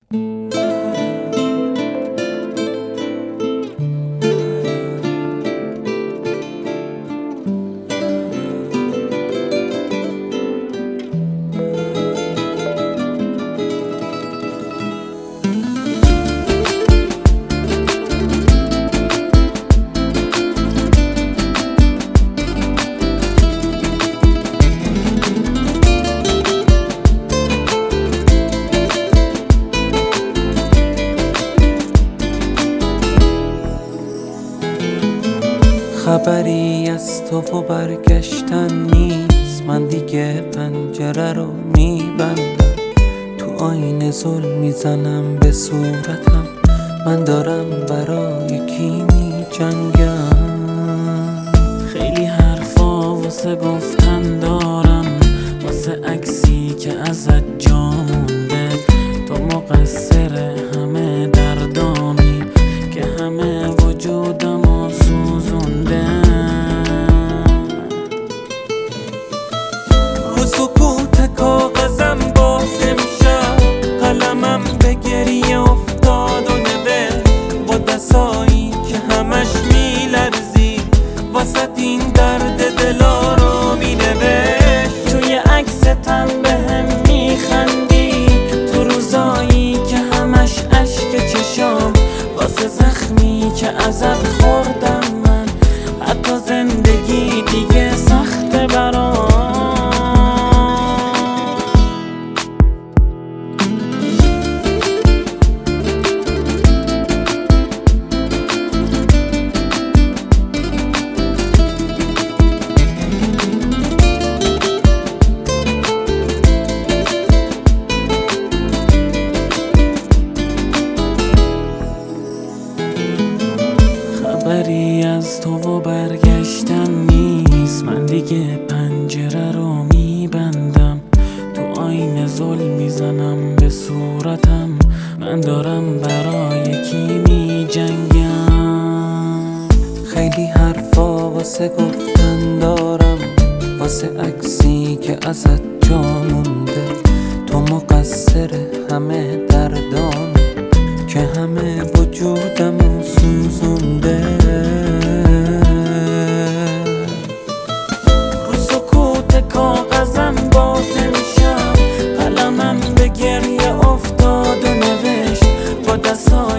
خبری از تو و برگشتن نیست، من دیگه پنجره رو میبندم. تو آینه زل میزنم به صورتم، من دارم برای کی میجنگم. خیلی حرفا واسه گفتن دارم، واسه عکسی که ازت جا مونده. تو مقصر همه دردامی که همه وجودمو سوزونده. رو سکوت کاغذم باز میشم، قلمم به گریه افتاد و نوشت با دستایی که همش میلرزی، واسه این درد دلا رو مینوشت. توی عکستم بهم میخندی، تو روزایی که همش اشک چشام، واسه زخمی که ازت خوردم من. حتی زندگی دیگه سخته برام. خبری از تو و برگشتن نیست، من دیگه پنجره رو میبندم. تو آینه زل میزنم به صورتم، من دارم برای کی میجنگم. خیلی حرفا واسه گفتن دارم، واسه عکسی که ازت جا مونده. تو مقصر همه دردام که همه وجودمو سوزونده. رو سکوت کاغذم باز میشم، قلمم به گریه افتاد و نوشت با دستام